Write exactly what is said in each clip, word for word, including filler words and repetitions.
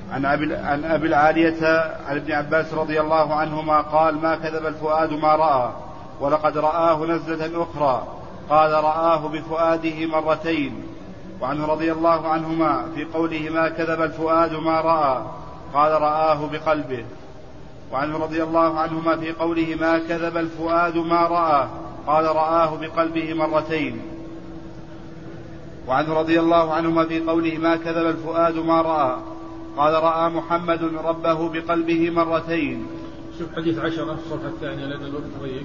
عن أبي, عن أبي العالية عن ابن عباس رضي الله عنهما قال ما كذب الفؤاد ما رأى ولقد رآه نزلة أخرى قال رآه بفؤاده مرتين. وعنه رضي الله عنهما في قوله ما كذب الفؤاد ما رأى قال رآه بقلبه. وعنه رضي الله عنهما في قوله ما كذب الفؤاد ما رأى قال رآه بقلبه مرتين. وعنه رضي الله عنهما في قوله ما كذب الفؤاد ما رأى قال رأى محمد ربه بقلبه مرتين. شوف حديث عشرة الصفحة الثانية لأن الوقت ضيق.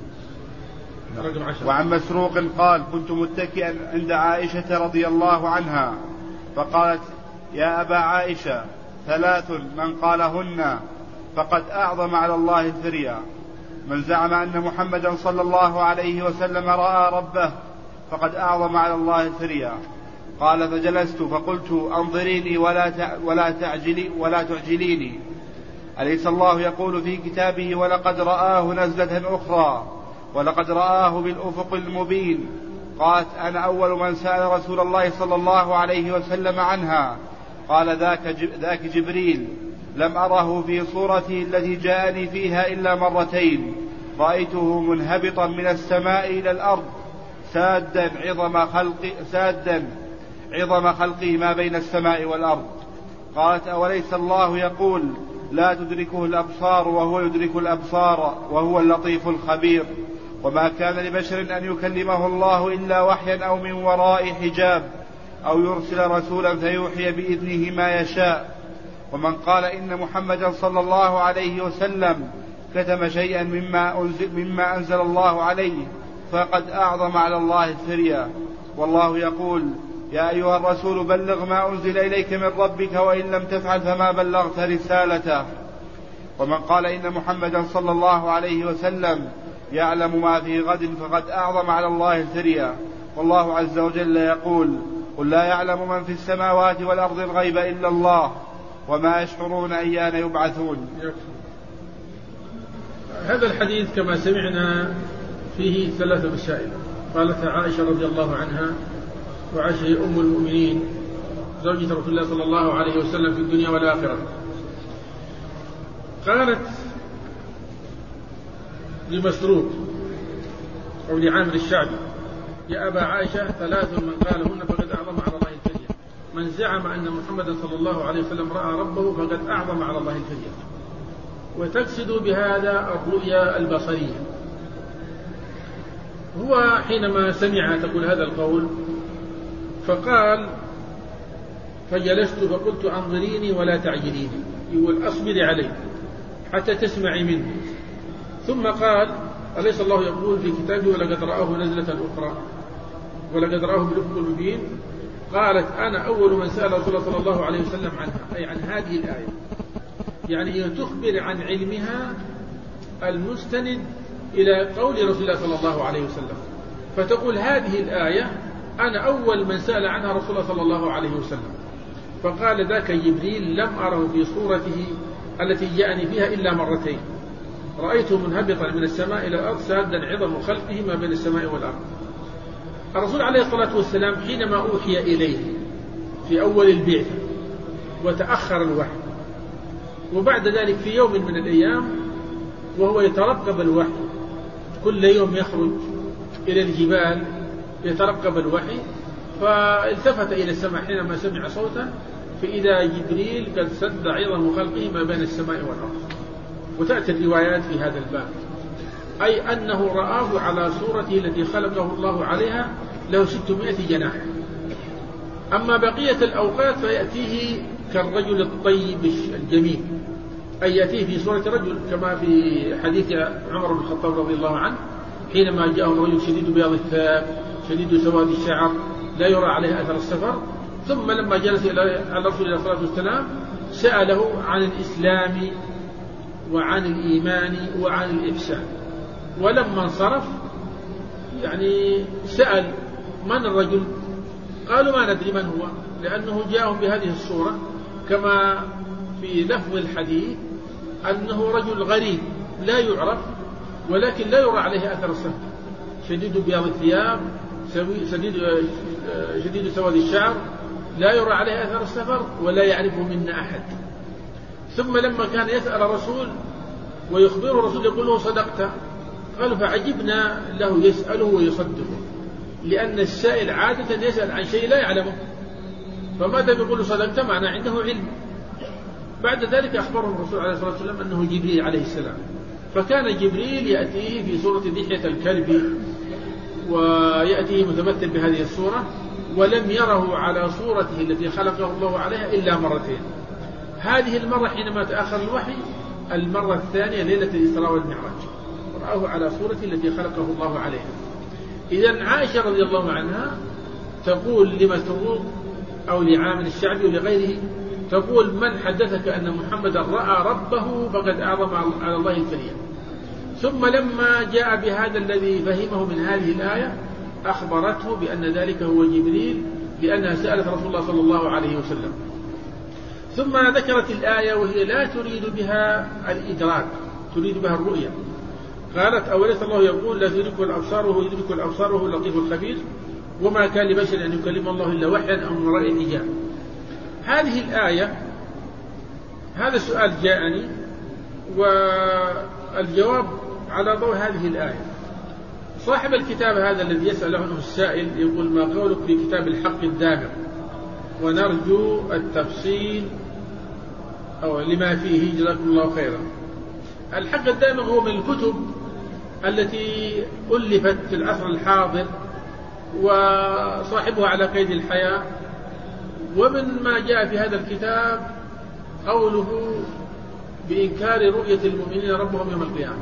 وعن مسروق قال كنت متكئا عند عائشة رضي الله عنها فقالت يا أبا عائشة ثلاث من قالهن فقد أعظم على الله الفريا من زعم أن محمدا صلى الله عليه وسلم رأى ربه فقد أعظم على الله الفريا. قال فجلست فقلت أنظريني ولا ولا تعجلي ولا تعجليني أليس الله يقول في كتابه ولقد رآه نزلة أخرى ولقد رآه بالأفق المبين. قالت أنا أول من سأل رسول الله صلى الله عليه وسلم عنها قال ذاك, ذاك جبريل لم أره في صورته التي جاءني فيها إلا مرتين رأيته منهبطا من السماء إلى الأرض سادا عظم خلق سادا عظم خلقه ما بين السماء والأرض. قالت أوليس الله يقول لا تدركه الأبصار وهو يدرك الأبصار وهو اللطيف الخبير وما كان لبشر أن يكلمه الله إلا وحيا أو من وراء حجاب أو يرسل رسولا فيوحي بإذنه ما يشاء. ومن قال إن محمدا صلى الله عليه وسلم كتم شيئا مما أنزل, مما أنزل الله عليه فقد أعظم على الله الفريا والله يقول يا أيها الرسول بلغ ما أنزل إليك من ربك وإن لم تفعل فما بلغت رسالته. ومن قال إن محمدا صلى الله عليه وسلم يعلم ما في غد فقد أعظم على الله الفريا والله عز وجل يقول قل لا يعلم من في السماوات والأرض الغيب إلا الله وما يشعرون أيان يبعثون. هذا الحديث كما سمعنا فيه ثلاثة مسائل. قالت عائشة رضي الله عنها وعائشة أم المؤمنين زوجة رسول الله صلى الله عليه وسلم في الدنيا والآخرة. قالت لمسروق أو لعامر الشعبي يا أبا عائشة ثلاث من قالهن فقد أعظم على الله الفريا من زعم أن محمدا صلى الله عليه وسلم رأى ربه فقد أعظم على الله الفريا. وتقصد بهذا الرؤيا البصرية. هو حينما سمع تقول هذا القول فقال فجلست فقلت أنظريني ولا تعجليني يقول أصبري علي حتى تسمعي منه. ثم قال أليس الله يقول في كتابه ولقد رآه نزلة أخرى ولقد رآه بالأفق المبين. قالت أنا أول من سأل رسول الله صلى الله عليه وسلم عنها أي عن هذه الآية يعني هي تخبر عن علمها المستند إلى قول رسول الله صلى الله عليه وسلم فتقول هذه الآية أنا أول من سأل عنها رسول الله صلى الله عليه وسلم فقال ذاك جبريل لم أره في صورته التي جاءني فيها إلا مرتين رأيته منهبطا من السماء إلى الأرض سادا عظم خلقه ما بين السماء والأرض. الرسول عليه الصلاة والسلام حينما أوحي إليه في أول البعثة وتأخر الوحي وبعد ذلك في يوم من الأيام وهو يترقب الوحي كل يوم يخرج إلى الجبال يترقب الوحي فالتفت إلى السماء حينما سمع صوتا فإذا جبريل قد سد عظم خلقه ما بين السماء والأرض. وتأتي الروايات في هذا الباب أي أنه رآه على صورته التي خلقه الله عليها له ستمائة جناح. أما بقية الأوقات فيأتيه كالرجل الطيب الجميل أي يأتيه في صورة رجل كما في حديث عمر بن الخطاب رضي الله عنه حينما جاءه الرجل شديد بياض الثياب شديد سواد الشعر لا يرى عليه أثر السفر. ثم لما جلس على الرسول عليه الصلاة والسلام سأله عن الإسلام وعن الإيمان وعن الإحسان ولما انصرف يعني سأل من الرجل قالوا ما ندري من هو لأنه جاءهم بهذه الصورة كما في لفظ الحديث أنه رجل غريب لا يعرف ولكن لا يرى عليه أثر السفر شديد بياض الثياب شديد شديد سواد الشعر لا يرى عليه أثر السفر ولا يعرفه منا أحد ثم لما كان يسأل الرسول ويخبره الرسول يقول له صدقت، قالوا فعجبنا له يسأله ويصدقه، لأن السائل عادة يسأل عن شيء لا يعلمه، فماذا يقول له صدقت معنى عنده علم. بعد ذلك أخبرهم الرسول عليه الصلاة والسلام أنه جبريل عليه السلام، فكان جبريل يأتيه في صورة دحية الكلب، ويأتيه متمثل بهذه الصورة، ولم يره على صورته التي خلقه الله عليها إلا مرتين. هذه المرة حينما تأخر الوحي، المرة الثانية ليلة الإسراء والمعراج، رآه على صورته التي خلقه الله عليها. إذن عائشة رضي الله عنها تقول لمسروق أو لعامر الشعبي ولغيره، تقول من حدثك أن محمدا رأى ربه فقد أعظم على الله الفرية. ثم لما جاء بهذا الذي فهمه من هذه الآية أخبرته بأن ذلك هو جبريل، لأنها سألت رسول الله صلى الله عليه وسلم. ثم ذكرت الآية وهي لا تريد بها الإدراك، تريد بها الرؤية. قالت أوليس الله يقول لا تدركه الأبصار وهو يدرك الأبصار وهو اللطيف الخبير، وما كان لبشر أن يكلم الله إلا وحيا أو من وراء حجاب. هذه الآية، هذا السؤال جاءني، والجواب على ضوء هذه الآية. صاحب الكتاب هذا الذي يسأل عنه السائل يقول ما قولك في كتاب الحق الدامغ، ونرجو التفصيل أو لما فيه جزاكم الله خيرا. الحق الدامغ هو من الكتب التي ألفت في العصر الحاضر وصاحبها على قيد الحياة، ومن ما جاء في هذا الكتاب قوله بإنكار رؤية المؤمنين ربهم يوم القيامة،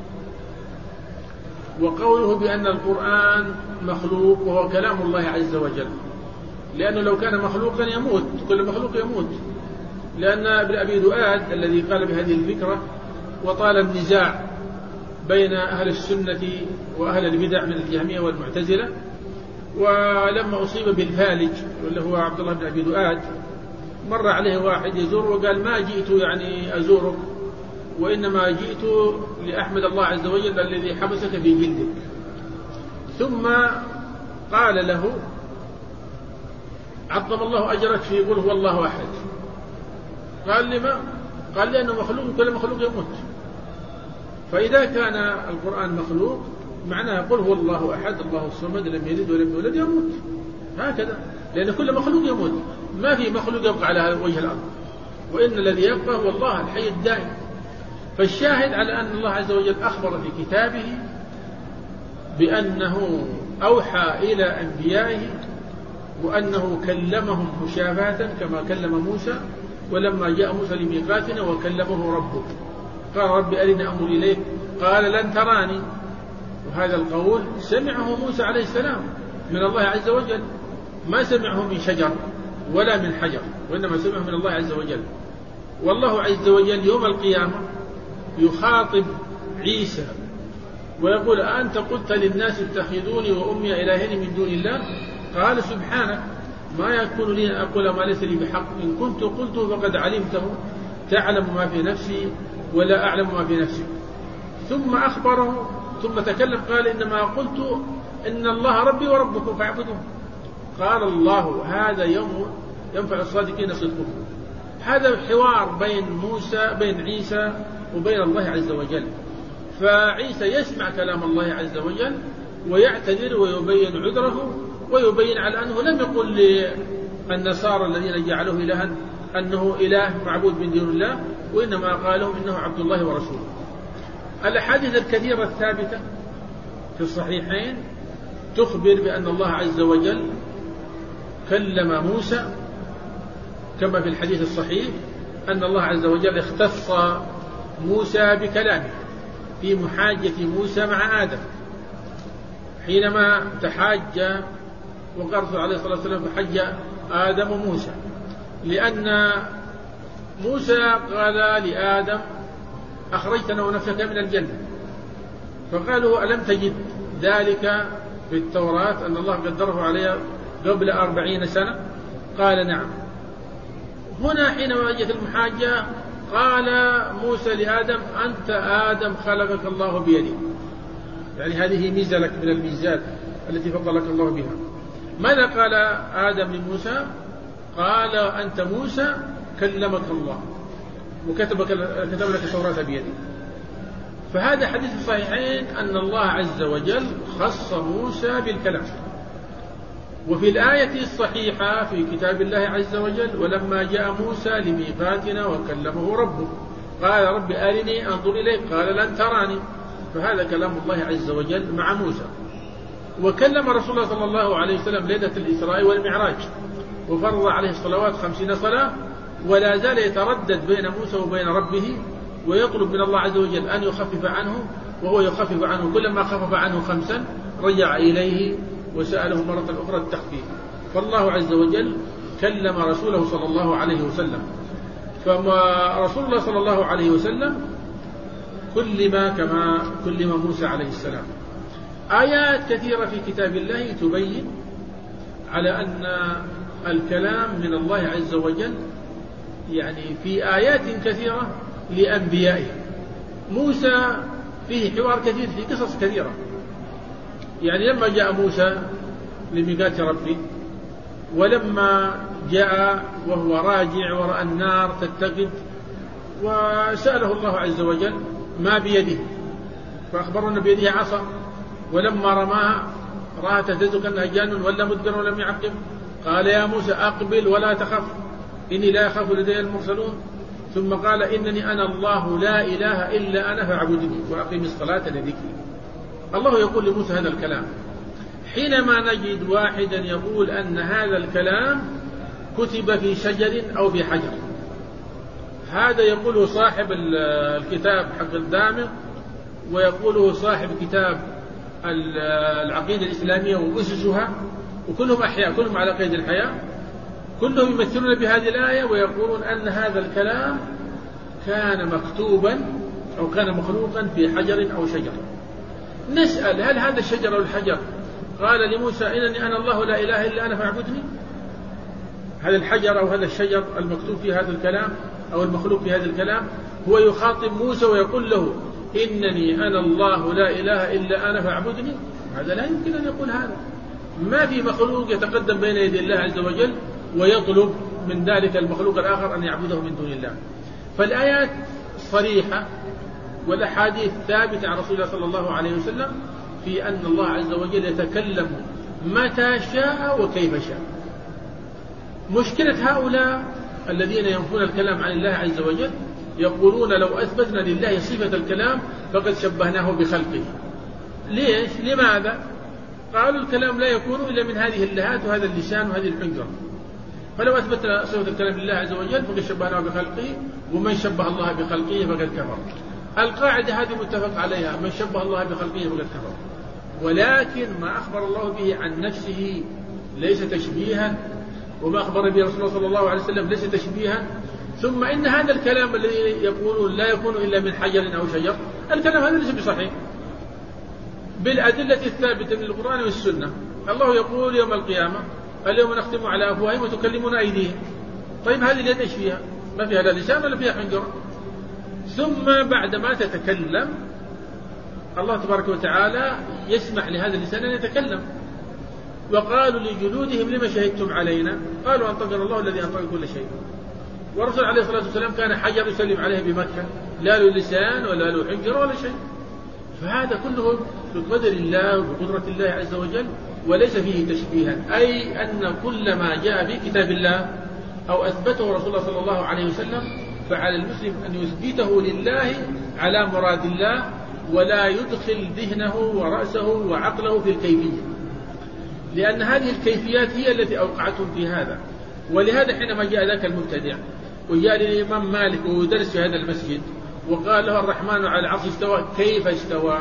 وقوله بأن القرآن مخلوق وهو كلام الله عز وجل، لأنه لو كان مخلوقا يموت، كل مخلوق يموت، لأن ابن أبي دؤاد الذي قال بهذه الفكرة وطال النزاع بين أهل السنة وأهل البدع من الجهمية والمعتزلة، ولما أصيب بالفالج واللي هو عبد الله بن أبي دؤاد مر عليه واحد يزور وقال ما جئت يعني أزورك، وإنما جئت لأحمد الله عز وجل الذي حبسك في جلدك. ثم قال له عظم الله أجرك في قل هو الله أحد. قال لما؟ قال لأنه مخلوق، كل مخلوق يموت، فإذا كان القرآن مخلوق معناه قل هو الله أحد الله الصمد لم يلد ولم يولد يموت، هكذا، لأن كل مخلوق يموت، ما في مخلوق يبقى على وجه الأرض، وإن الذي يبقى هو الله الحي الدائم. فالشاهد على أن الله عز وجل أخبر في كتابه بأنه أوحى إلى أنبيائه وأنه كلمهم مشافهة كما كلم موسى، ولما جاء موسى لميقاتنا وكلمه ربه قال رب أرني أنظر إليك قال لن تراني. وهذا القول سمعه موسى عليه السلام من الله عز وجل، ما سمعه من شجر ولا من حجر، وإنما سمعه من الله عز وجل. والله عز وجل يوم القيامة يخاطب عيسى ويقول أنت قلت للناس اتخذوني وأمي إلهين من دون الله، قال سبحانك ما يكون لي أن أقول ما ليس لي بحق، إن كنت قلته فقد علمته تعلم ما في نفسي ولا أعلم ما في نفسك. ثم أخبره ثم تكلم قال إنما قلت إن الله ربي وربكم فاعبدوه. قال الله هذا يوم ينفع الصادقين صدقهم. هذا حوار بين موسى بين عيسى وبين الله عز وجل، فعيسى يسمع كلام الله عز وجل ويعتذر ويبين عذره ويبين على أنه لم يقل للنصارى الذين جعلوه إلها أنه إله معبود من دون الله، وإنما قالوا إنه عبد الله ورسوله. الأحاديث الكثيرة الثابتة في الصحيحين تخبر بأن الله عز وجل كلم موسى، كما في الحديث الصحيح أن الله عز وجل اختص موسى بكلامه في محاجة موسى مع آدم حينما تحاج، وقال عليه الصلاة والسلام فحج آدم وموسى، لأن موسى قال لآدم أخرجتنا ونفسك من الجنة، فقالوا ألم تجد ذلك في التوراة أن الله قدره عليها قبل أربعين سنة؟ قال نعم. هنا حينما جاءت المحاجة قال موسى لآدم أنت آدم خلقك الله بيده، يعني هذه ميزة لك من الميزات التي فضلك الله بها. ماذا قال آدم لموسى؟ قال أنت موسى كلمك الله. وكتب كتب لك التوراة بيده. فهذا حديث في الصحيحين أن الله عز وجل خص موسى بالكلام. وفي الآية الصحيحة في كتاب الله عز وجل: ولما جاء موسى لميقاتنا وكلمه ربه قال رب أرني أنظر إليك قال لن تراني. فهذا كلام الله عز وجل مع موسى. وكلم رسول الله صلى الله عليه وسلم ليلة الإسراء والمعراج وفرض عليه الصلوات خمسين صلاة، ولا زال يتردد بين موسى وبين ربه ويطلب من الله عز وجل أن يخفف عنه، وهو يخفف عنه. كلما خفف عنه خمسا رجع إليه وسأله مرة أخرى التخفيف. فالله عز وجل كلم رسوله صلى الله عليه وسلم. فما رسول الله صلى الله عليه وسلم كلم كما كلم موسى عليه السلام. آيات كثيرة في كتاب الله تبين على أن الكلام من الله عز وجل، يعني في آيات كثيرة لأنبيائه. موسى فيه حوار كثير، في قصص كثيرة. يعني لما جاء موسى لميقات ربه، ولما جاء وهو راجع ورأى النار تتقد وسأله الله عز وجل ما بيده، فأخبره أن بيده عصا، ولما رماها رأى تهتز كأنها جان ولا مدبر ولم يعقب. قال يا موسى أقبل ولا تخف إني لا يخاف لدي المرسلون. ثم قال إنني أنا الله لا إله إلا أنا فاعبدني وأقيم الصلاة لذكري. الله يقول لموسى هذا الكلام. حينما نجد واحدا يقول أن هذا الكلام كتب في شجر أو في حجر، هذا يقوله صاحب الكتاب حق الدامغ، ويقوله صاحب كتاب العقيدة الإسلامية وأسسها، وكلهم أحياء، كلهم على قيد الحياة، كلهم يمثلون بهذه الآية ويقولون أن هذا الكلام كان مكتوبا أو كان مخلوقا في حجر أو شجر. نسأل هل هذا الشجر أو الحجر قال لموسى إنني أنا الله لا إله إلا أنا فاعبدني؟ هذا الحجر أو هذا الشجر المكتوب في هذا الكلام أو المخلوق في هذا الكلام هو يخاطب موسى ويقول له إنني أنا الله لا إله إلا أنا فاعبدني؟ هذا لا يمكن أن يقول هذا. ما في مخلوق يتقدم بين يدي الله عز وجل ويطلب من ذلك المخلوق الآخر أن يعبده من دون الله. فالآيات صريحة والأحاديث ثابتة عن رسول الله صلى الله عليه وسلم في أن الله عز وجل يتكلم متى شاء وكيف شاء. مشكلة هؤلاء الذين ينفون الكلام عن الله عز وجل يقولون لو أثبتنا لله صفة الكلام فقد شبهناه بخلقه. ليش؟ لماذا؟ قالوا الكلام لا يكون إلا من هذه اللهات وهذا اللسان وهذه الحنجرة، فلو أثبتنا صفة الكلام لله عز وجل فقد شبهناه بخلقه، ومن شبه الله بخلقه فقد كفر. القاعدة هذه متفق عليها، من شبه الله بخلقه فقد كفر. ولكن ما أخبر الله به عن نفسه ليس تشبيها، وما أخبر به رسول الله صلى الله عليه وسلم ليس تشبيها. ثم إن هذا الكلام الذي يقولون لا يكون إلا من حجر أو شجر، الكلام هذا ليس بصحيح بالأدلة الثابتة من القرآن والسنة. الله يقول يوم القيامة اليوم نختم على أفواههم وتكلمنا أيديهم. طيب هذه اليد إيش فيها؟ ما فيها لا لسان ولا فيها حنجرة. ثم بعدما تتكلم الله تبارك وتعالى يسمح لهذا اللسان أن يتكلم. وقالوا لجلودهم لما شهدتم علينا؟ قالوا أنطقنا الله الذي أنطق كل شيء. والرسول عليه الصلاة والسلام كان حجر يسلم عليه بمكة، لا له لسان ولا له حنجرة ولا شيء. فهذا كله بقدر الله وبقدرة الله عز وجل وليس فيه تشبيها، أي أن كل ما جاء في كتاب الله أو أثبته رسول الله صلى الله عليه وسلم فعلى المسلم أن يثبته لله على مراد الله، ولا يدخل ذهنه ورأسه وعقله في الكيفية، لأن هذه الكيفيات هي التي أوقعتهم في هذا. ولهذا حينما جاء ذاك المبتدع وجاء للإمام مالك ودرس في هذا المسجد وقال له الرحمن على العرش استوى، كيف استوى؟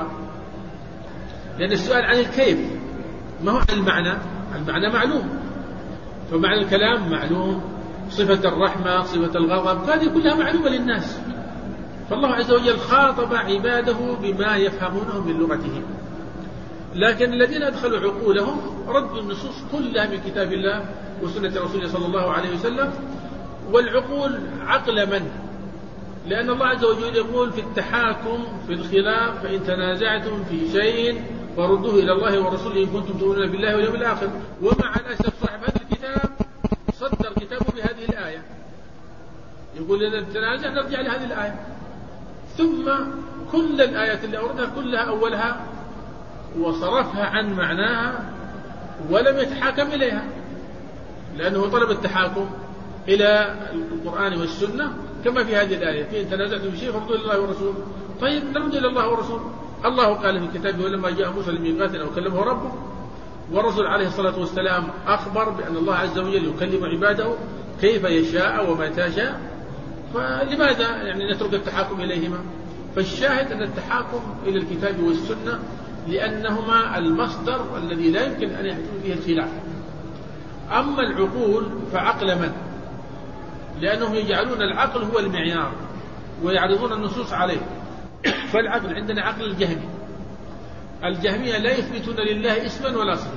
لأن السؤال عن الكيف ما هو عن المعنى. المعنى معلوم، فمعنى الكلام معلوم، صفة الرحمة، صفة الغضب، هذه كلها معلومة للناس. فالله عز وجل خاطب عباده بما يفهمونه من لغتهم. لكن الذين أدخلوا عقولهم ردوا النصوص كلها من كتاب الله وسنة رسوله صلى الله عليه وسلم. والعقول عقل من؟ لأن الله عز وجل يقول في التحاكم في الخلاف فإن تنازعتم في شيء فردوه إلى الله ورسوله إن كنتم تؤمنون بالله واليوم الآخر. ومع الأسف صاحب هذا الكتاب صدر كتابه بهذه الآية، يقول إذا تنازع نرجع لهذه الآية. ثم كل الآيات اللي أوردها كلها أولها وصرفها عن معناها ولم يتحاكم إليها، لأنه طلب التحاكم إلى القرآن والسنة كما في هذه الآية: فإن تنازعتم في شيء فردوه إلى الله والرسول. طيب نرجع إلى الله والرسول. الله قال في كتابه: ولما جاء موسى لميقاتنا وكلمه ربه، والرسول عليه الصلاة والسلام أخبر بأن الله عز وجل يكلم عباده كيف يشاء ومتى شاء، فلماذا يعني نترك التحاكم إليهما؟ فالشاهد أن التحاكم إلى الكتاب والسنة لأنهما المصدر الذي لا يمكن أن يحدث فيه الخلاف. أما العقول فعقل من؟ لأنهم يجعلون العقل هو المعيار ويعرضون النصوص عليه. فالعقل عندنا عقل الجهمي. الجهمية لا يثبتون لله اسما ولا صفة،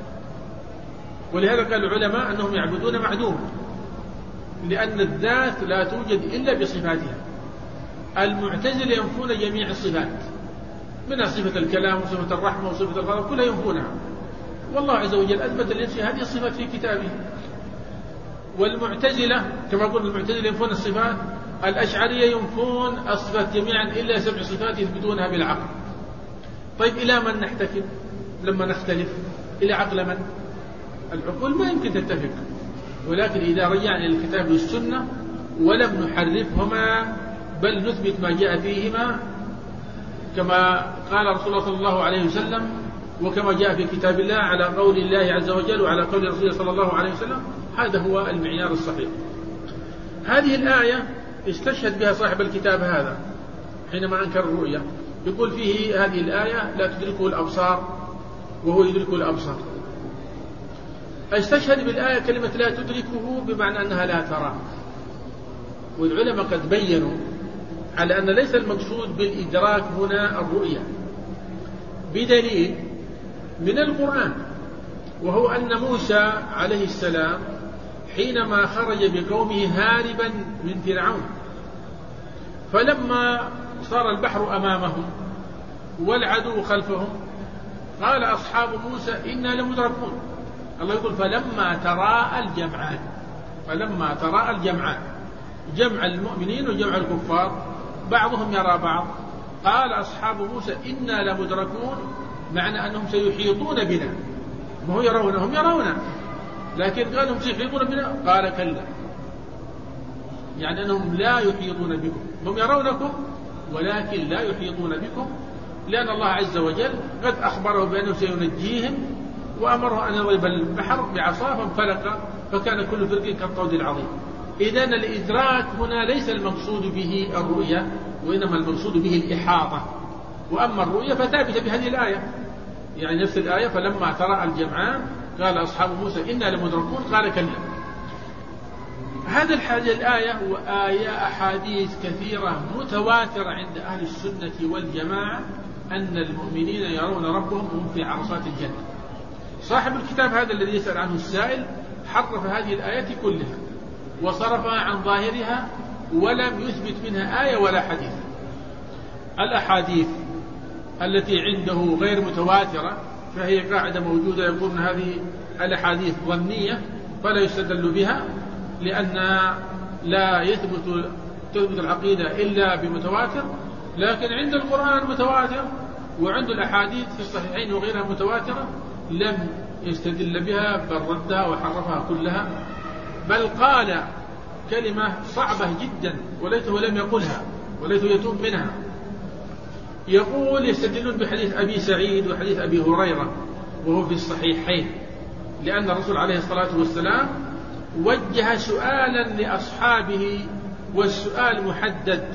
ولهذا قال العلماء أنهم يعبدون معدوم، لأن الذات لا توجد إلا بصفاتها. المعتزلة ينفون جميع الصفات، منها صفة الكلام وصفة الرحمة وصفة الغضب، كلها ينفونها، والله عز وجل أثبت لنفسه هذه الصفات في كتابه. والمعتزلة كما قلنا المعتزلة ينفون الصفات، الأشعرية ينفون الصفات جميعا إلا سبع صفات يثبتونها بالعقل. طيب إلى من نحتكم لما نختلف؟ إلى عقل من؟ العقول ما يمكن تتفق، ولكن إذا رجعنا إلى الكتاب والسنة ولم نحرفهما بل نثبت ما جاء فيهما كما قال رسول الله صلى الله عليه وسلم وكما جاء في كتاب الله على قول الله عز وجل وعلى قول رسوله صلى الله عليه وسلم، هذا هو المعيار الصحيح. هذه الآية استشهد بها صاحب الكتاب هذا حينما أنكر الرؤيا، يقول فيه هذه الآية: لا تدركه الأبصار وهو يدركه الأبصار. استشهد بالآية كلمة لا تدركه بمعنى أنها لا ترى، والعلماء قد بيّنوا على أن ليس المقصود بالإدراك هنا الرؤية، بدليل من القرآن، وهو أن موسى عليه السلام حينما خرج بقومه هاربا من فرعون، فلما صار البحر أمامهم والعدو خلفهم قال أصحاب موسى إنا لمدركون. الله يقول: فلما تراءى الجمعان، فلما تراءى الجمعان، جمع المؤمنين وجمع الكفار بعضهم يرى بعض، قال أصحاب موسى إنا لمدركون، معنى أنهم سيحيطون بنا، ما هو يرونهم يرون، لكن قال هم سيحيطون بنا، قال كلا، يعني أنهم لا يحيطون بكم، هم يرونكم ولكن لا يحيطون بكم، لأن الله عز وجل قد أخبره بأنه سينجيهم وأمره أن يضرب البحر بعصاه فانفلق فكان كل فرق كالطود العظيم. إذن الإدراك هنا ليس المقصود به الرؤية، وإنما المقصود به الإحاطة. وأما الرؤية فثابتة بهذه الآية، يعني نفس الآية: فلما تراءى الجمعان قال أصحاب موسى إنا لمدركون، قال كلا. هذا الحاجة الآية وآية أحاديث كثيرة متواترة عند أهل السنة والجماعة أن المؤمنين يرون ربهم وهم في عرصات الجنة. صاحب الكتاب هذا الذي يسأل عنه السائل حرف هذه الآيات كلها وصرفها عن ظاهرها ولم يثبت منها آية ولا حديث. الأحاديث التي عنده غير متواترة فهي قاعدة موجودة، يقول أن هذه الأحاديث ظنية فلا يستدل بها، لأن لا يثبت تثبت العقيدة إلا بمتواتر، لكن عند القرآن متواتر وعند الأحاديث في الصحيحين وغيرها متواترة لم يستدل بها بل ردها وحرفها كلها، بل قال كلمة صعبة جدا وليته لم يقلها وليته يتوب منها. يقول يستدلون بحديث أبي سعيد وحديث أبي هريرة وهو في الصحيحين، لأن الرسول عليه الصلاة والسلام وجه سؤالا لأصحابه والسؤال محدد،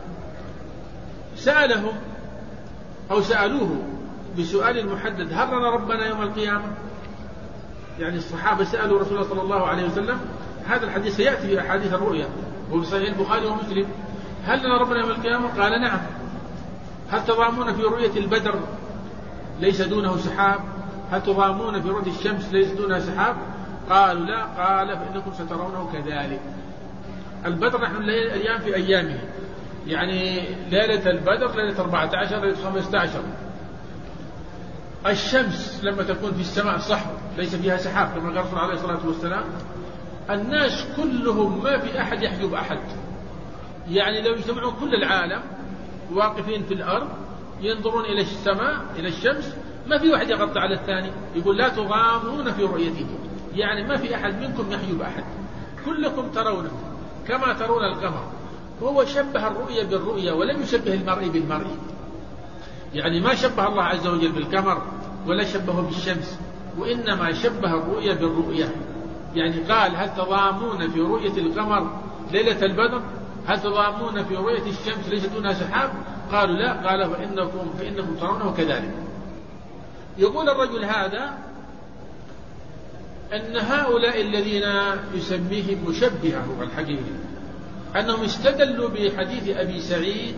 سألهم أو سألوه بسؤال محدد: هل نرى ربنا يوم القيامة؟ يعني الصحابة سألوا رسول الله صلى الله عليه وسلم، هذا الحديث سيأتي في أحاديث الرؤيا وفي صحيح البخاري ومسلم: هل نرى ربنا يوم القيامة؟ قال نعم. هل تضامون في رؤية البدر ليس دونه سحاب؟ هل تضامون في رؤية الشمس ليس دونها سحاب؟ قالوا لا. قال فإنكم سترونه كذلك. البدر نحن الأيام في أيامه، يعني ليلة البدر ليلة أربعة عشر ليلة خمسة عشر. الشمس لما تكون في السماء صحو ليس فيها سحاب كما قال الرسول عليه الصلاة والسلام، الناس كلهم ما في أحد يحجب أحد، يعني لو يجتمعون كل العالم واقفين في الأرض ينظرون إلى السماء إلى الشمس ما في واحد يغطي على الثاني، يقول لا تضامون في رؤيته، يعني ما في أحد منكم يحجب أحد، كلكم ترونه كما ترون القمر. هو شبه الرؤية بالرؤية ولم يشبه المرء بالمرء، يعني ما شبه الله عز وجل بالقمر ولا شبهه بالشمس، وإنما شبه الرؤية بالرؤية. يعني قال هل تضامون في رؤية القمر ليلة البدر؟ هل تضامون في رؤية الشمس ليس دونها سحاب؟ قالوا لا. قال فإنكم, فإنكم ترونه كذلك. يقول الرجل هذا أن هؤلاء الذين يسميهم مشبهة الحقيقي أنهم استدلوا بحديث أبي سعيد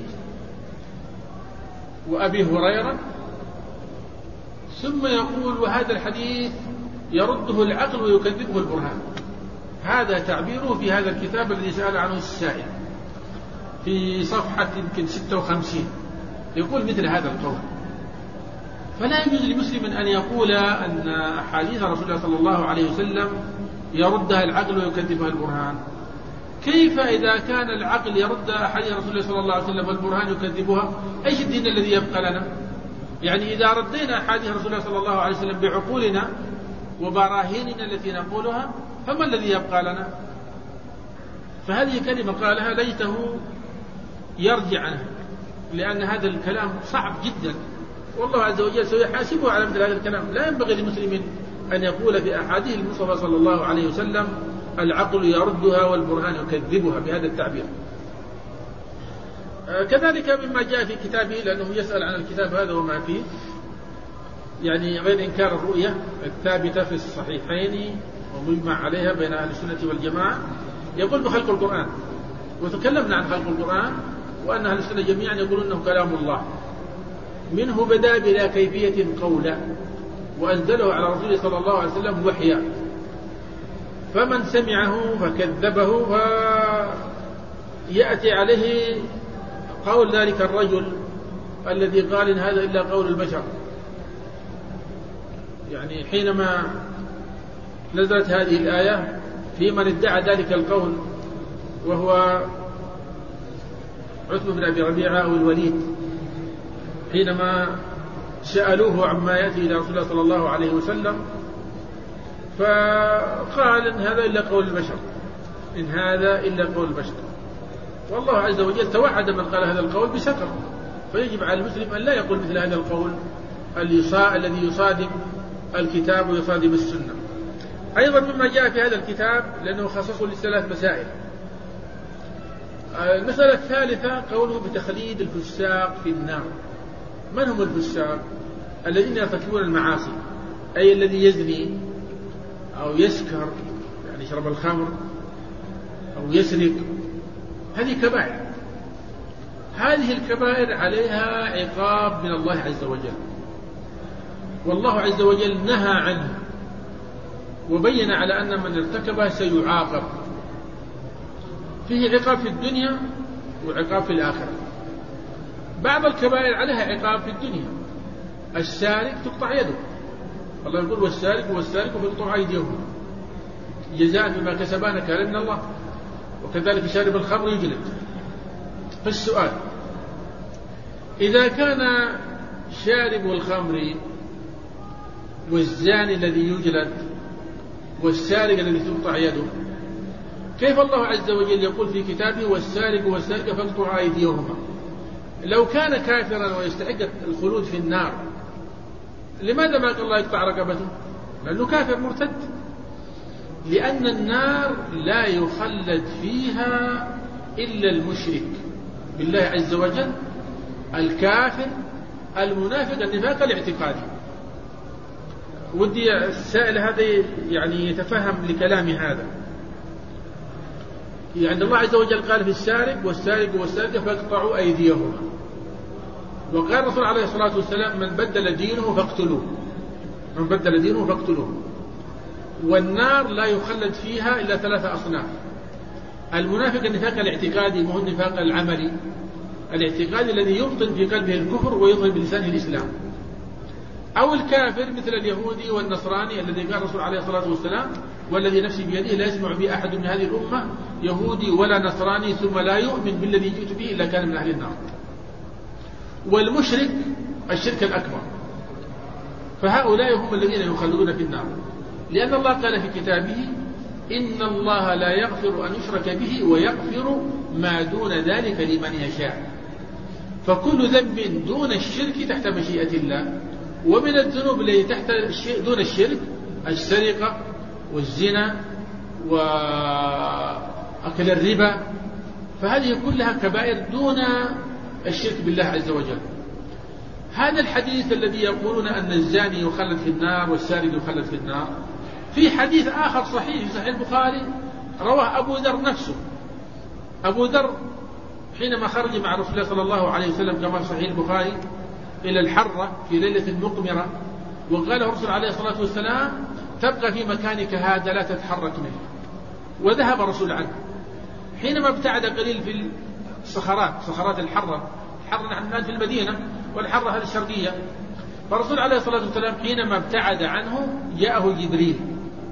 وأبي هريرة، ثم يقول وهذا الحديث يرده العقل ويكذبه البرهان. هذا تعبيره في هذا الكتاب الذي سأل عنه السائل في صفحة يمكن ستة وخمسين، يقول مثل هذا القول. فلا يجوز لمسلم أن يقول أن أحاديث رسول الله صلى الله عليه وسلم يردها العقل ويكذبها البرهان. كيف إذا كان العقل يرد أحاديث رسول الله صلى الله عليه وسلم والبرهان يكذبها؟ أيش الدين الذي يبقى لنا؟ يعني إذا ردينا أحاديث رسول الله صلى الله عليه وسلم بعقولنا وبراهيننا التي نقولها فما الذي يبقى لنا؟ فهذه كلمة قالها ليته يرجع عنها، لأن هذا الكلام صعب جدا، والله عز وجل سيحاسبه على مثل هذا الكلام. لا ينبغي لمسلم أن يقول في أحاديث المصطفى صلى الله عليه وسلم العقل يردها والبرهان يكذبها بهذا التعبير. كذلك مما جاء في كتابه، لأنه يسأل عن الكتاب هذا وما فيه، يعني غير إنكار الرؤية الثابتة في الصحيحين ومجمع عليها بين أهل السنة والجماعة، يقول بخلق القرآن. وتكلمنا عن خلق القرآن وأن أهل السنة جميعا يقولون أنه كلام الله، منه بدأ بلا كيفية قولا وأنزله على رسوله صلى الله عليه وسلم وحيا، فمن سمعه فكذبه فيأتي عليه قول ذلك الرجل الذي قال إن هذا إلا قول البشر. يعني حينما نزلت هذه الآية في من ادعى ذلك القول وهو عتبة بن أبي ربيعة أو الوليد، حينما سألوه عما يأتي إلى رسول الله صلى الله عليه وسلم فقال إن هذا إلا قول البشر، إن هذا إلا قول البشر. والله عز وجل توعد من قال هذا القول بسقر، فيجب على المسلم أن لا يقول مثل هذا القول الذي يصادم الكتاب ويصادم السنة. أيضا مما جاء في هذا الكتاب لأنه خصصه لثلاث مسائل. المسألة الثالثة قوله بتخليد الفساق في النار. من هم الفساق؟ الذين يرتكبون المعاصي، أي الذي يزني أو يسكر، يعني يشرب الخمر أو يسرق، هذه كبائر. هذه الكبائر عليها عقاب من الله عز وجل، والله عز وجل نهى عنه وبين على أن من ارتكبها سيعاقب. فيه عقاب في الدنيا وعقاب في الآخرة. بعض الكبائر عليها عقاب في الدنيا، السارق تقطع يده، الله يقول والسارق والسارق فيقطع أيديهم جزاء بما كسبا نكالا من الله، وكذلك شارب الخمر يجلد. فالسؤال إذا كان شارب الخمر والزاني الذي يجلد والسارق الذي تقطع يده، كيف الله عز وجل يقول في كتابه والسارق والسارقة فاقطعوا أيديهما؟ لو كان كافرا ويستحق الخلود في النار لماذا ما قال الله يقطع رقبته؟ لأنه كافر مرتد. لأن النار لا يخلد فيها إلا المشرك بالله عز وجل، الكافر، المنافق، النفاق الاعتقادي. ودي السائل هذا يعني يتفهم لكلام هذا. يعني الله عز وجل قال في السارق والسارق والسارقة فاقطعوا أيديهما، وقال الرسول عليه الصلاة والسلام من بدل دينه فاقتلوه، من بدل دينه فاقتلوه. والنار لا يخلد فيها إلا ثلاثة أصناف: المنافق النفاق الاعتقادي، مو النفاق العملي، الاعتقادي الذي يبطن في قلبه الكفر ويظهر بلسانه الإسلام. أو الكافر مثل اليهودي والنصراني الذي قال الرسول عليه الصلاة والسلام والذي نفسي بيده لا يسمع بي أحد من هذه الأمة يهودي ولا نصراني ثم لا يؤمن بالذي جئت به إلا كان من أهل النار. والمشرك الشرك الأكبر، فهؤلاء هم الذين يخلدون في النار، لأن الله قال في كتابه إن الله لا يغفر أن يشرك به ويغفر ما دون ذلك لمن يشاء. فكل ذنب دون الشرك تحت مشيئة الله. ومن الذنوب التي تحت دون الشرك السرقة والزنا وأكل الربا، فهذه كلها كبائر دون الشرك بالله عز وجل. هذا الحديث الذي يقولون أن الزاني يخلد في النار والسارق يخلد في النار، في حديث آخر صحيح في صحيح البخاري رواه أبو ذر نفسه. أبو ذر حينما خرج مع رسول الله صلى الله عليه وسلم كما في صحيح البخاري إلى الحرة في ليلة مقمرة، وقال الرسول عليه الصلاة والسلام تبقى في مكانك هذا لا تتحرك منه، وذهب الرسول عنه. حينما ابتعد قليل في الصخرات، صخرات الحرة، الحرة نحن الآن في المدينة والحرة هذه الشرقية، فالرسول عليه الصلاة والسلام حينما ابتعد عنه جاءه جبريل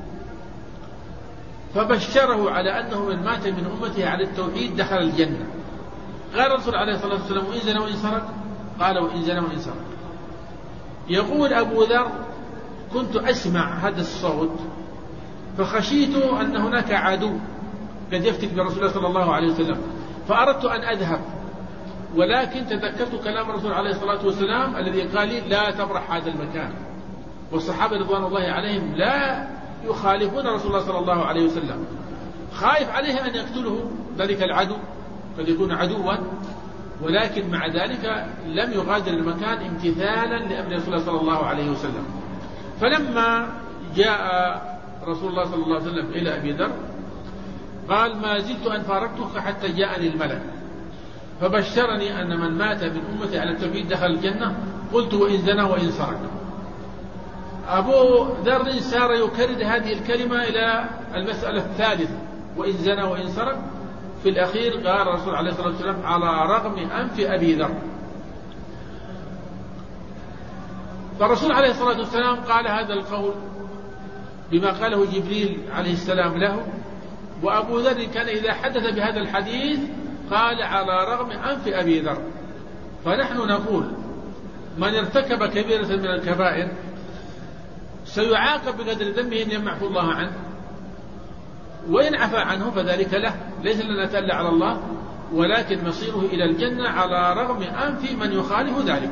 فبشره على أنه من مات من أمته على التوحيد دخل الجنة. قال الرسول عليه الصلاة والسلام وإن زنى وإن سرق؟ قال وإن زنى وإن سرق. يقول أبو ذر كنت أسمع هذا الصوت فخشيت أن هناك عدو قد يفتك برسول الله صلى الله عليه وسلم، فأردت أن أذهب، ولكن تذكرت كلام الرسول عليه الصلاة والسلام الذي قال لي لا تبرح هذا المكان. والصحابة رضوان الله عليهم لا يخالفون رسول الله صلى الله عليه وسلم، خايف عليه أن يقتله ذلك العدو قد يكون عدوا، ولكن مع ذلك لم يغادر المكان امتثالا لأمر رسول الله صلى الله عليه وسلم. فلما جاء رسول الله صلى الله عليه وسلم إلى أبي ذر قال ما زلت أن فارقتك حتى جاءني الملك فبشرني أن من مات من أمتي على التوحيد دخل الجنة. قلت وإن زنى وإن سرق. أبو ذر سار يكرر هذه الكلمة إلى المسألة الثالثة وإن زنى وإن سرق. في الأخير قال الرسول عليه الصلاة والسلام على رغم أنف أبي ذر. فالرسول عليه الصلاة والسلام قال هذا القول بما قاله جبريل عليه السلام له، وأبو ذر كان إذا حدث بهذا الحديث قال على رغم أنف أبي ذر. فنحن نقول من ارتكب كبيرة من الكبائر سيعاقب بقدر ذنبه إن يمعفو الله عنه، وإن عفى عنه فذلك له، ليس لنا نتألى على الله، ولكن مصيره إلى الجنة على رغم أنف من يخالف ذلك،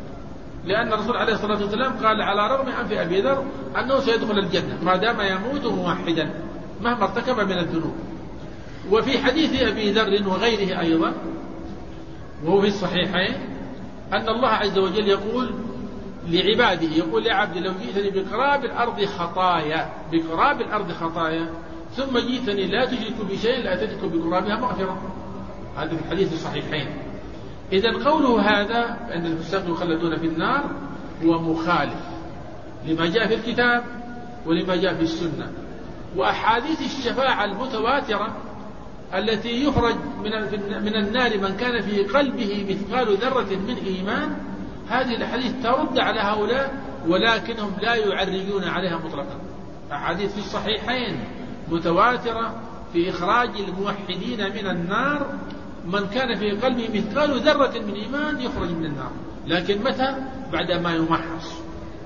لأن الرسول عليه الصلاة والسلام قال على رغم أنف أبي ذر أنه سيدخل الجنة ما دام يموت موحدا مهما ارتكب من الذنوب. وفي حديث أبي ذر وغيره أيضا وهو في الصحيحين أن الله عز وجل يقول لعباده، يقول يا عبدي لو جئتني بقراب الأرض خطايا بقراب الأرض خطايا ثم جئتني لا تشرك بشيء لأتيتك بقرابها مغفرة. هذا في الحديث الصحيحين. إذن قوله هذا أن الفساق يخلدون في النار هو مخالف لما جاء في الكتاب ولما جاء في السنة. وأحاديث الشفاعة المتواترة التي يخرج من النار من كان في قلبه مثقال ذرة من إيمان، هذه الأحاديث ترد على هؤلاء ولكنهم لا يعرجون عليها مطلقا. أحاديث في الصحيحين متواترة في إخراج الموحدين من النار، من كان في قلبه مثقال ذرة من إيمان يخرج من النار، لكن متى؟ بعد ما يمحص.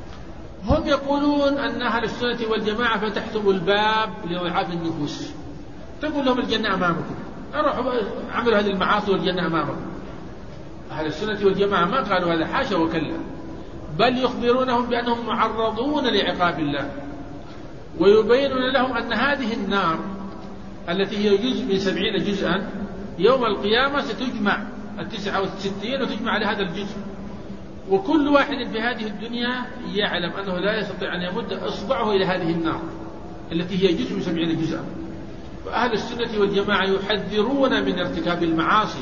هم يقولون أن أهل السنة والجماعة فتحتم الباب لضعاف النفوس، تقول لهم الجنة أمامكم، أروحوا عملوا هذه المعاصي والجنة أمامكم. أهل السنة والجماعة ما قالوا هذا، حاشا وكلا، بل يخبرونهم بأنهم معرضون لعقاب الله، ويبينون لهم أن هذه النار التي هي جزء من سبعين جزءا يوم القيامة ستجمع التسعة والستين وتجمع لهذا الجزء، وكل واحد في هذه الدنيا يعلم أنه لا يستطيع أن يمد إصبعه إلى هذه النار التي هي جزء من سبعين جزءا. فأهل السنة والجماعة يحذرون من ارتكاب المعاصي،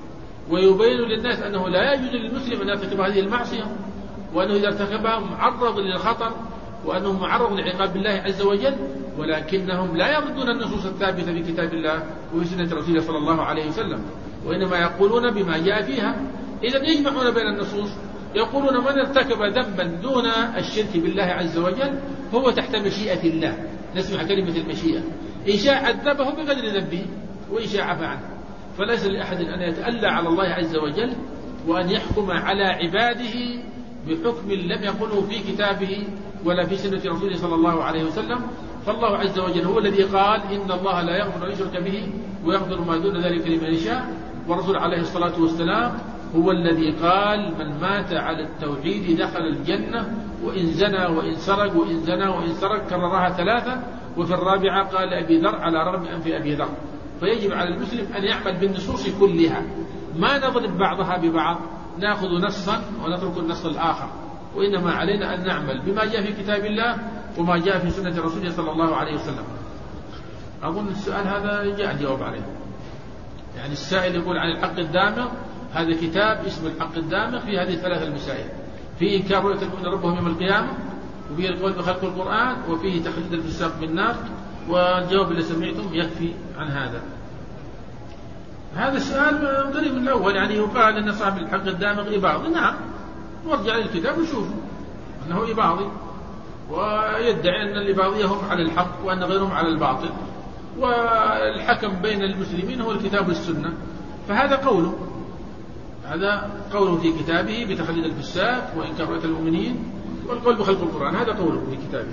ويبين للناس أنه لا يجوز للمسلم أن يرتكب هذه المعصية، وأنه إذا ارتكبها معرض للخطر، وأنه معرض لعقاب الله عز وجل، ولكنهم لا يردون النصوص الثابتة في كتاب الله وفي سنة رسوله صلى الله عليه وسلم، وإنما يقولون بما جاء فيها. إذا يجمعون بين النصوص يقولون من ارتكب ذنبا دون الشرك بالله عز وجل هو تحت مشيئة الله، نسمع كلمة المشيئة، إن شاء عذبه بغير ذنبه وإن شاء عفى عنه. فليس لأحد أن يتألى على الله عز وجل وأن يحكم على عباده بحكم لم يقله في كتابه ولا في سنة رسوله صلى الله عليه وسلم. فالله عز وجل هو الذي قال إن الله لا يغفر أن يشرك به ويغفر ما دون ذلك لمن يشاء، والرسول عليه الصلاة والسلام هو الذي قال من مات على التوحيد دخل الجنة وإن زنى وإن سرق وإن زنى وإن سرق، كررها ثلاثة، وفي الرابعة قال أبي ذر على رغم أنف أبي ذر. فيجب على المسلم أن يعمل بالنصوص كلها، ما نضرب بعضها ببعض، نأخذ نصا ونترك النص الآخر، وإنما علينا أن نعمل بما جاء في كتاب الله وما جاء في سنة رسوله صلى الله عليه وسلم. أظن السؤال هذا جاء الجواب عليه. يعني السائل يقول عن الحق الدامغ، هذا كتاب اسمه الحق الدامغ في هذه الثلاث المسائل، فيه إنكار رؤية المؤمن ربهم يوم القيامة، وفيه القول بخلق القرآن، وفيه تخليد الفساق بالنار. والجواب اللي سمعتم يكفي عن هذا. هذا السؤال قريب من الأول، يعني يقال أن صاحب الحق الدامغ إباضي، نعم، وارجع للكتاب وشوفوا أنه إباضي، ويدعي أن الإباضية هم على الحق وأن غيرهم على الباطل، والحكم بين المسلمين هو الكتاب والسنة. فهذا قوله، هذا قوله في كتابه بتخليد الفساق وإنكار رؤية المؤمنين والقول بخلق القرآن، هذا قوله في كتابه.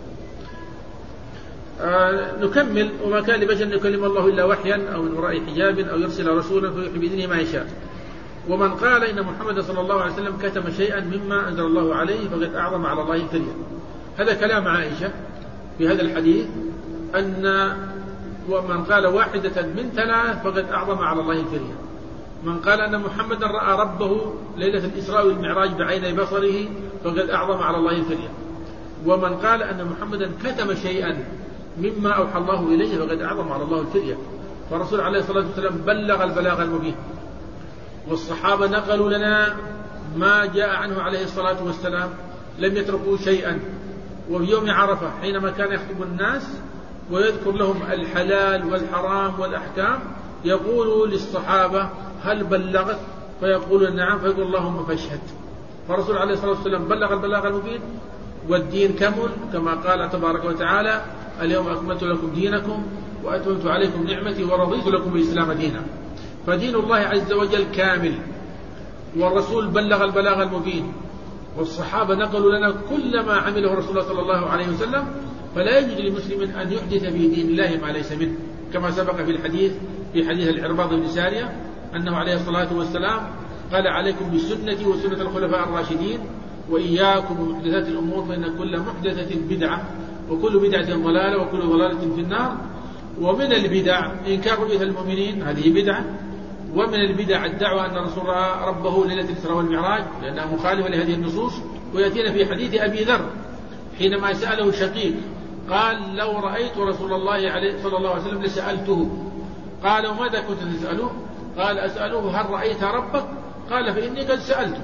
آه نكمل. وما كان لبشر أن يكلم الله إلا وحيا أو من وراء حجاب أو يرسل رسولا فيوحي بإذنه ما يشاء. ومن قال إن محمد صلى الله عليه وسلم كتم شيئا مما أنزل الله عليه فقد أعظم على الله الفرية. هذا كلام عائشة في هذا الحديث، أن ومن قال واحدة من ثلاث فقد أعظم على الله الفرية. من قال أن محمدا رأى ربه ليلة الإسراء والمعراج بعين بصره فقد أعظم على الله الفرية. ومن قال أن محمدا كتم شيئا مما أوحى الله إليه فقد أعظم على الله الفرية. فالرسول عليه الصلاة والسلام بلغ البلاغ المبين، والصحابة نقلوا لنا ما جاء عنه عليه الصلاة والسلام، لم يتركوا شيئا. وفي يوم عرفة حينما كان يخطب الناس ويذكر لهم الحلال والحرام والأحكام يقول للصحابة هل بلغت؟ فيقول نعم، فيقول اللهم فاشهد. فالرسول عليه الصلاة والسلام بلغ البلاغ المبين، والدين كمل كما قال تبارك وتعالى اليوم أكملت لكم دينكم وأتممت عليكم نعمتي ورضيت لكم الإسلام دينا. فدين الله عز وجل كامل، والرسول بلغ البلاغ المبين، والصحابة نقلوا لنا كل ما عمله رسول الله صلى الله عليه وسلم. فلا يجوز لمسلم أن يحدث في دين الله ما ليس منه، كما سبق في الحديث في حديث العرباض بن سارية أنه عليه الصلاة والسلام قال عليكم بسنتي وسنة الخلفاء الراشدين وإياكم ومحدثات الأمور فإن كل محدثة بدعة وكل بدعة ضلالة وكل ضلالة في النار. ومن البدع إنكار رؤية المؤمنين، هذه بدعة. ومن البدع الدعوة أن الرسول رأى ربه ليلة الإسراء والمعراج لأنها مخالفة لهذه النصوص. ويأتينا في حديث أبي ذر حينما سأله شقيق قال لو رأيت رسول الله عليه صلى الله عليه وسلم لسألته. قال وماذا كنت تسأله؟ قال أسأله هل رأيت ربك؟ قال فإني قد سألته.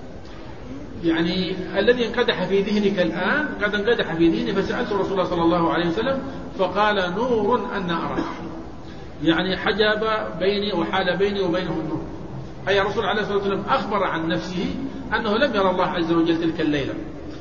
يعني الذي انقدح في ذهنك الآن قد انقدح في ذهني فسألت رسول الله صلى الله عليه وسلم فقال نور أن أرى، يعني حجب بيني وحال بيني وبينه النور. أي الرسول عليه الصلاة والسلام أخبر عن نفسه أنه لم يرى الله عز وجل تلك الليلة.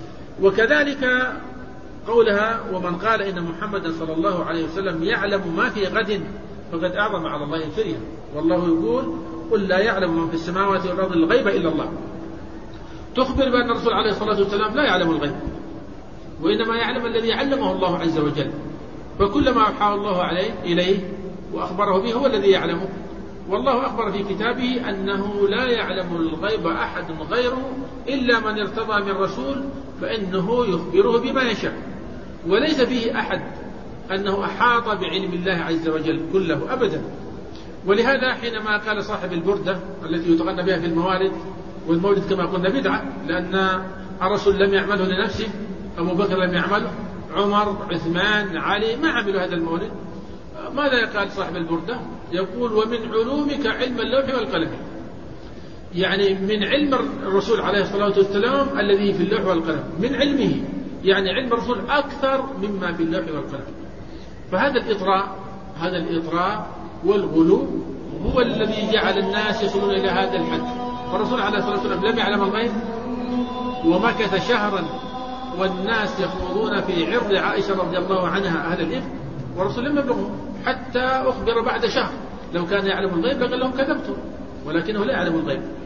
وكذلك قولها ومن قال إن محمدا صلى الله عليه وسلم يعلم ما في غد فقد أعظم على الله الفرية. والله يقول قل لا يعلم من في السماوات والأرض الغيب إلا الله. تخبر بأن الرسول عليه الصلاة والسلام لا يعلم الغيب، وإنما يعلم الذي علمه الله عز وجل. فكل ما أوحى الله عليه إليه وأخبره به هو الذي يعلمه. والله أخبر في كتابه أنه لا يعلم الغيب أحد غيره إلا من ارتضى من رسول فإنه يخبره بما يشاء. وليس فيه أحد أنه أحاط بعلم الله عز وجل كله أبدا. ولهذا حينما قال صاحب البردة التي يتغنى بها في الموالد، والمولد كما قلنا بدعة لأن الرسول لم يعمله لنفسه، أبو بكر لم يعمله، عمر، عثمان، علي ما عملوا هذا المولد. ماذا قال صاحب البردة؟ يقول ومن علومك علم اللوح والقلم. يعني من علم الرسول عليه الصلاة والسلام الذي في اللوح والقلم، من علمه، يعني علم الرسول أكثر مما في اللوح والقلم. فهذا الإطراء هذا الإطراء والغلو هو الذي جعل الناس يصلون إلى هذا الحد. والرسول عليه الصلاة والسلام لم يعلم الغيب ومكث شهرا والناس يخوضون في عرض عائشة رضي الله عنها أهل الإفك والرسول لم يبلغه حتى أخبر بعد شهر. لو كان يعلم الغيب لقال لهم كذبتم، ولكنه لا يعلم الغيب.